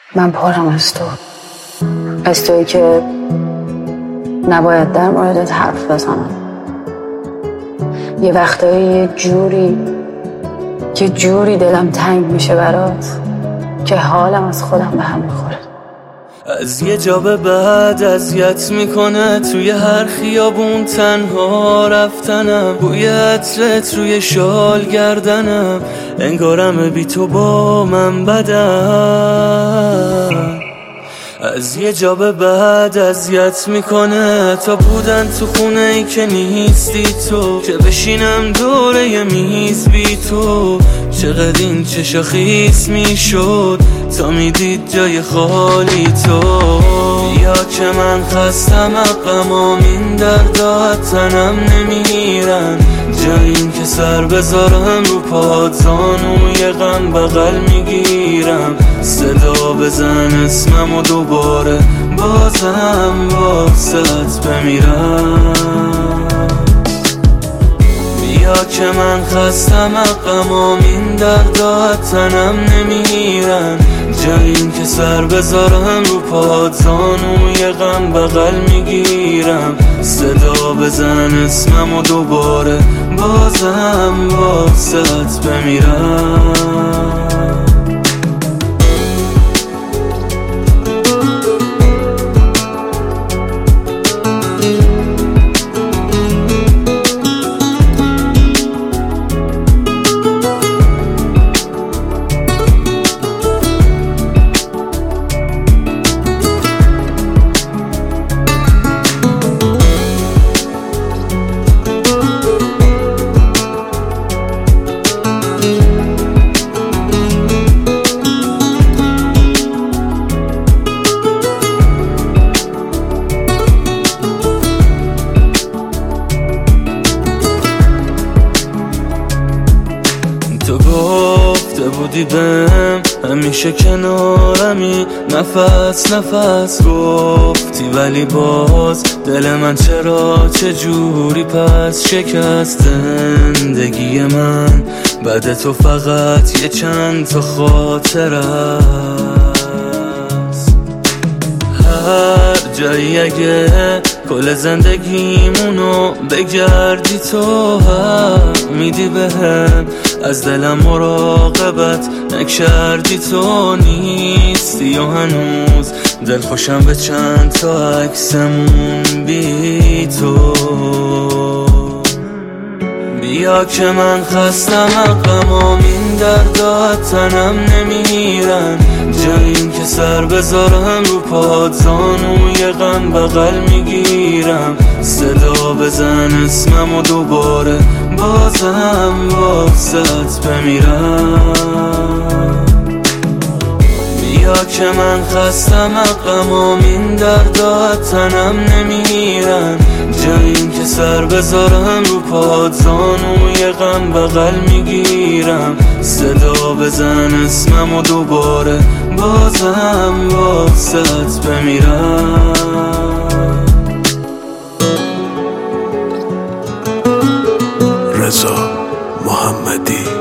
من پرم از تویی که نباید در موردت حرف بزنم. یه وقتایی یه جوری دلم تنگ میشه برات که حالم از خودم به هم میخوره. از یه جا به بعد اذیت میکنه توی هر خیابون تنها رفتنم، بوی عطرت روی شال گردنم، انگارم بی تو با من بدم. از یه جا به بعد اذیت میکنه تا بودن تو خونه ای که نیستی تو، که بشینم دوره یه میز بی تو. چقدر این چشا خیس میشد تا میدید جای خالی تو. بیا که من خستم غمام این دردا تنم نمیرن، جای این که سر بذارم رو پات زانوی غم بغل میگیرم. صدا بزن اسمم و دوباره بازم واسط بمیرم. بیا که من خستم غمام این دردا تنم نمیرن، جای این که سر بذارم رو پات زانوی غم بغل میگیرم. صدا بزن اسمم و دوباره بازم واسط بمیرم. تو گفته بودی بهم همیشه کنارمی، نفس نفس گفتی ولی باز دل من چه جوری پس شکست. زندگی من بعد تو فقط یه چند تا خاطر است. هر جایی اگه کل زندگیمونو بگردی تو هم میدی بهم، از دلم مراقبت نکردی تو نیستی و هنوز دل خوشم به چند تا عکسمون بی تو. بیا که من خستم غمام این دردا تنم نمیرن، جای این که سر بذارم رو پات زانوی غم بغل میگیرم. صدا بزن اسمم و دوباره بازم واسط بمیرم. بیا که من خستم غمام این دردا تنم نمیرن، جای این که سر بذارم رو پات زانوی غم بغل میگیرم. صدا بزن اسمم و دوباره بازم واسط بمیرم. رضا محمدی